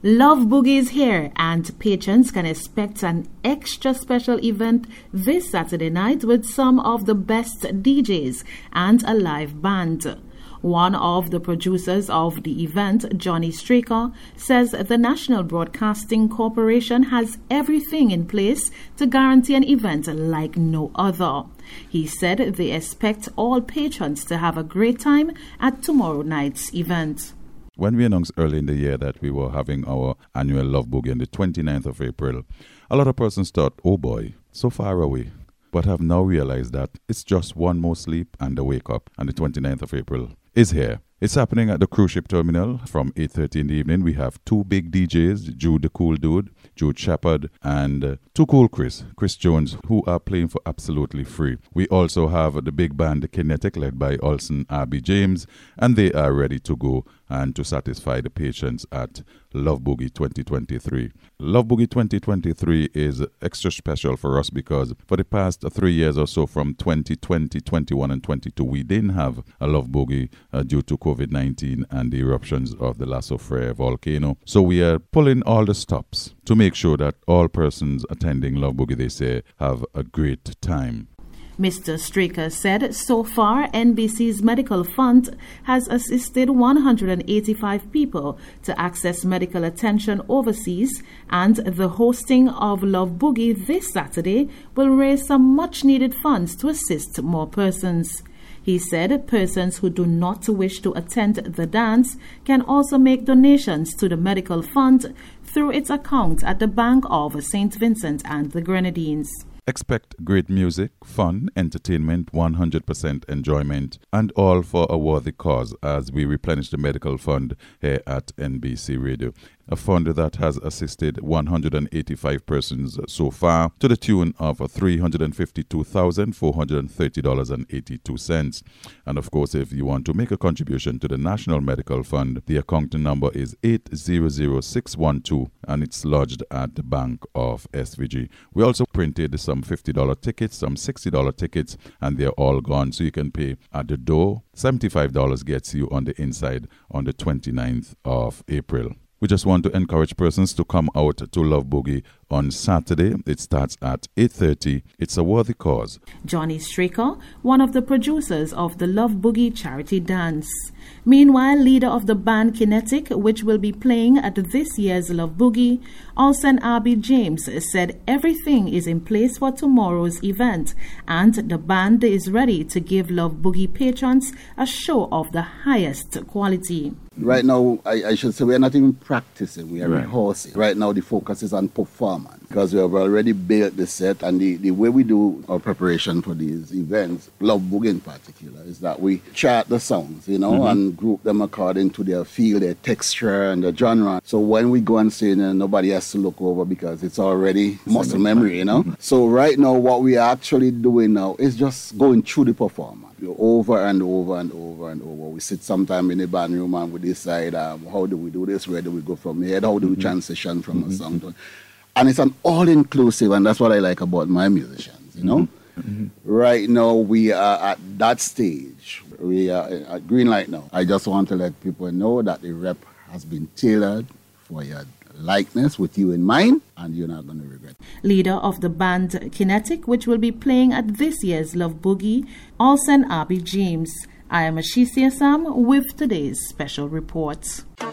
Love Boogie is here, and patrons can expect an extra special event this Saturday night with some of the best DJs and a live band. One of the producers of the event, Johnny Straker, says the National Broadcasting Corporation has everything in place to guarantee an event like no other. He said they expect all patrons to have a great time at tomorrow night's event. When we announced early in the year that we were having our annual Love Boogie on the 29th of April, a lot of persons thought, oh boy, so far away. But have now realized that it's just one more sleep and a wake up, and the 29th of April is here. It's happening at the cruise ship terminal from 8:30 in the evening. We have two big DJs, Jude the Cool Dude, Jude Shepard, and Too Cool Chris Jones, who are playing for absolutely free. We also have the big band, the Kinetic, led by Olsen R.B. James, and they are ready to go and to satisfy the patrons at Love Boogie 2023. Love Boogie 2023 is extra special for us because for the past 3 years or so, from 2020, 21, and 22, we didn't have a Love Boogie due to COVID-19 and the eruptions of the La Soufrière volcano. So we are pulling all the stops to make sure that all persons attending Love Boogie, they say, have a great time. Mr. Straker said so far NBC's medical fund has assisted 185 people to access medical attention overseas, and the hosting of Love Boogie this Saturday will raise some much needed funds to assist more persons. He said persons who do not wish to attend the dance can also make donations to the medical fund through its account at the Bank of St. Vincent and the Grenadines. Expect great music, fun, entertainment, 100% enjoyment, and all for a worthy cause as we replenish the medical fund here at NBC Radio. A fund that has assisted 185 persons so far to the tune of $352,430.82. And of course, if you want to make a contribution to the National Medical Fund, the account number is 800612 and it's lodged at the Bank of SVG. We also printed some $50 tickets, some $60 tickets, and they're all gone. So you can pay at the door. $75 gets you on the inside on the 29th of April. We just want to encourage persons to come out to Love Boogie on Saturday. It starts at 8:30. It's a worthy cause. Johnny Straker, one of the producers of the Love Boogie charity dance. Meanwhile, leader of the band Kinetic, which will be playing at this year's Love Boogie, Olsen R.B. James, said everything is in place for tomorrow's event, and the band is ready to give Love Boogie patrons a show of the highest quality. Right now, I should say we are not even practicing, we are rehearsing. Right now, the focus is on performance because we have already built the set, and the way we do our preparation for these events, Love Boogie in particular, is that we chart the songs, and group them according to their feel, their texture, and their genre. So when we go and sing, nobody has to look over because it's already muscle memory, So right now, what we are actually doing now is just going through the performance over and over and over and over. We sit sometime in the band room and we decide how do we do this, where do we go from here, how do we transition from a song to, and it's an all-inclusive, and that's what I like about my musicians, Right now we are at that stage. We are at green light now. I just want to let people know that the rep has been tailored for your likeness with you in mind, and you're not going to regret it. Leader of the band Kinetic, which will be playing at this year's Love Boogie, Olsen R.B. James. I am Ashisia Sam with today's special reports.